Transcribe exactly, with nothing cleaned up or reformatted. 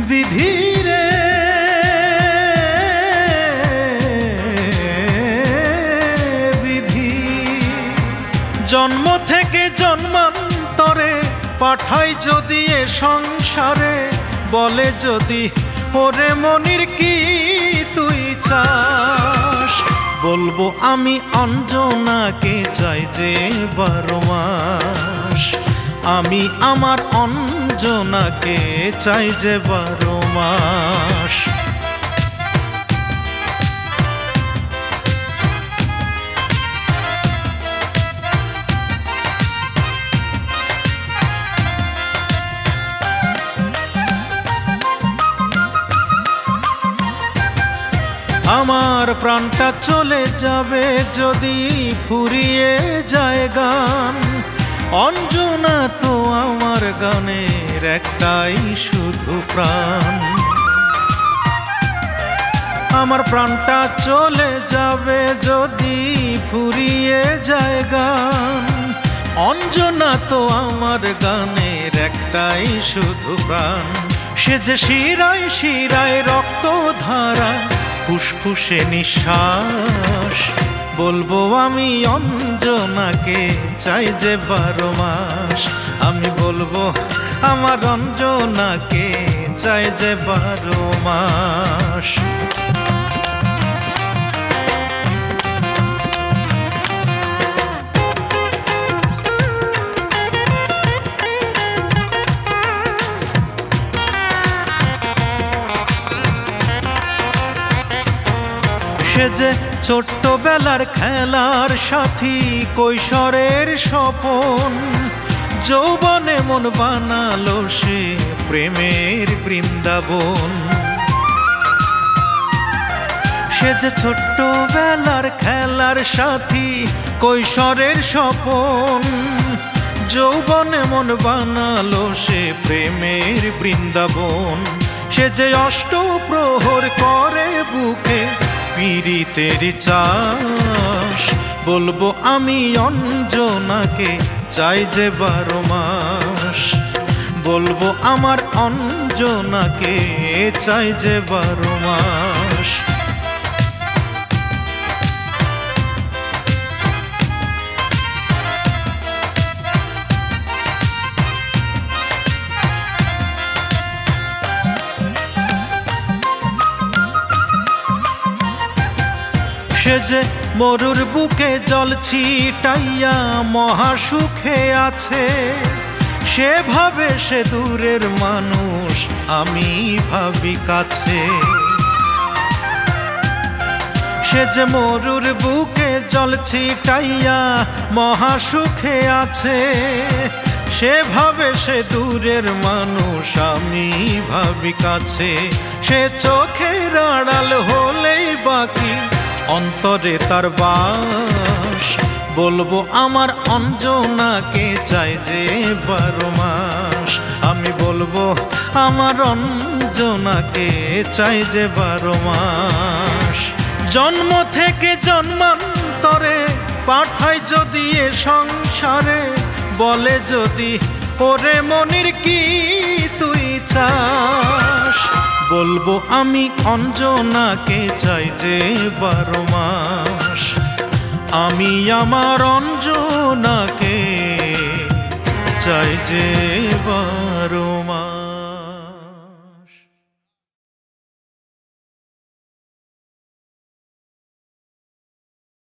বিধিরে বিধি জন্ম থেকে জন্মান্তরে পাঠাই যদি এ সংসারে, বলে যদি ওরে মনির কি তুই চাস, বলবো আমি অঞ্জনাকে চাই যে বারো মাস, আমি আমার অঞ্জনাকে চাই যে বারো মাস। আমার প্রাণটা চলে যাবে যদি ফুরিয়ে যায় গান, অঞ্জনা তো আমার গানের একটাই শুধু প্রাণ। আমার প্রাণটা চলে যাবে যদি ফুরিয়ে যায় গান, অঞ্জনা তো আমার গানের একটাই শুধু প্রাণ। সে যে শিরায় শিরায় রক্ত ধারা, ফুসফুসে নিঃশ্বাস, বলবো আমি অঞ্জনাকে চাই যে বারো মাস, আমি বলবো আমার অঞ্জনাকে চাই যে বারো মাস। সে যে ছোট্টবেলার খেলার সাথী, কৈশোরের স্বপন, যৌবনে মন বানালো সে প্রেমের বৃন্দাবন। সে যে ছোট্টবেলার খেলার সাথী, কৈশোরের স্বপন, যৌবনে মন বানালো সে প্রেমের বৃন্দাবন। সে যে অষ্টপ্রহর করে বুকে পীড়িতের চাষ, বলবো আমি অঞ্জনাকে চাই যে বারো মাস, বলবো আমার অঞ্জনাকে চাই যে বারো মাস। সে যে মরুর বুকে জল ছিটাইয়া মহাসুখে আছে, সে ভাবে সে দূরের মানুষ, আমি ভাবি কাছে। সে যে মরুর বুকে জল ছিটাইয়া মহাসুখে আছে, সে ভাবে সে দূরের মানুষ, আমি ভাবি কাছে। সে চোখের আড়াল হলেই বাকি অন্তরে তার বাস, বলবো আমার অঞ্জনাকে চাই যে বারো মাস, আমি বলবো আমার অঞ্জনাকে চাই যে বারো মাস। জন্ম থেকে জন্মান্তরে পাঠাই যদি এ সংসারে, বলে যদি ওরে মনির কি তুই চাস, বলবো আমি অঞ্জনাকে চাই যে বারো মাস, আমি আমার অঞ্জনাকে চাই যে বারো মাস।